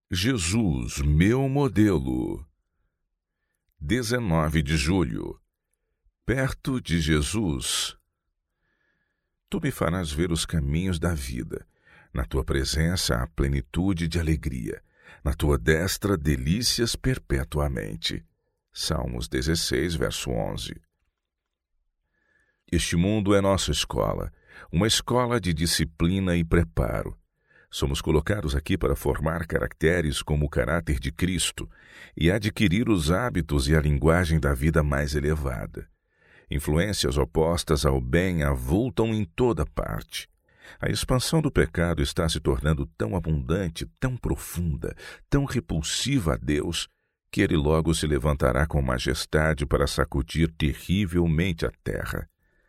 Jesus, meu modelo. 19 de julho. Perto de Jesus. Tu me farás ver os caminhos da vida. Na tua presença há plenitude de alegria. Na tua destra, delícias perpetuamente. Salmos 16, verso 11. Este mundo é nossa escola, uma escola de disciplina e preparo. Somos colocados aqui para formar caracteres como o caráter de Cristo e adquirir os hábitos e a linguagem da vida mais elevada. Influências opostas ao bem avultam em toda parte. A expansão do pecado está se tornando tão abundante, tão profunda, tão repulsiva a Deus, que ele logo se levantará com majestade para sacudir terrivelmente a terra.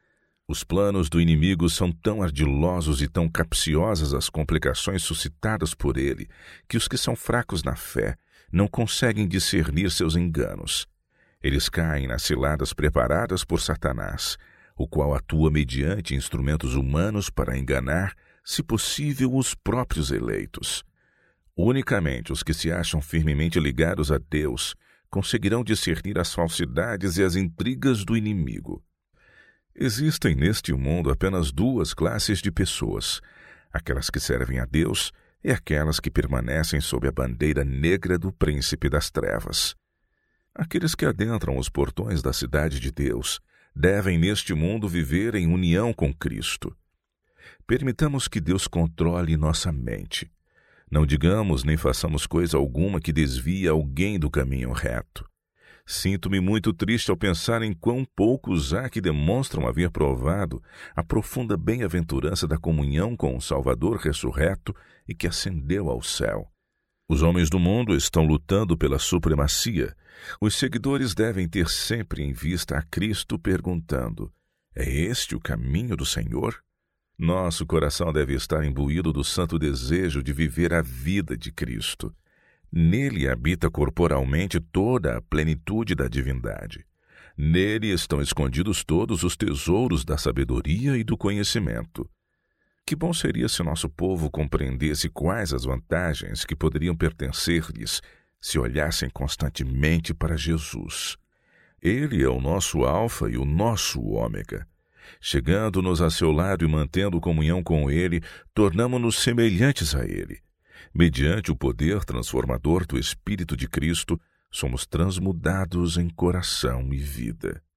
Os planos do inimigo são tão ardilosos e tão capciosas as complicações suscitadas por ele, que os que são fracos na fé não conseguem discernir seus enganos. Eles caem nas ciladas preparadas por Satanás, o qual atua mediante instrumentos humanos para enganar, se possível, os próprios eleitos. Unicamente os que se acham firmemente ligados a Deus conseguirão discernir as falsidades e as intrigas do inimigo. Existem neste mundo apenas duas classes de pessoas, aquelas que servem a Deus e aquelas que permanecem sob a bandeira negra do príncipe das trevas. Aqueles que adentram os portões da cidade de Deus devem neste mundo viver em união com Cristo. Permitamos que Deus controle nossa mente. Não digamos nem façamos coisa alguma que desvie alguém do caminho reto. Sinto-me muito triste ao pensar em quão poucos há que demonstram haver provado a profunda bem-aventurança da comunhão com o Salvador ressurreto e que ascendeu ao céu. Os homens do mundo estão lutando pela supremacia. Os seguidores devem ter sempre em vista a Cristo perguntando: é este o caminho do Senhor? Nosso coração deve estar imbuído do santo desejo de viver a vida de Cristo. Nele habita corporalmente toda a plenitude da divindade. Nele estão escondidos todos os tesouros da sabedoria e do conhecimento. Que bom seria se nosso povo compreendesse quais as vantagens que poderiam pertencer-lhes se olhassem constantemente para Jesus. Ele é o nosso alfa e o nosso ômega. Chegando-nos a seu lado e mantendo comunhão com ele, tornamo-nos semelhantes a ele. Mediante o poder transformador do Espírito de Cristo, somos transmudados em coração e vida.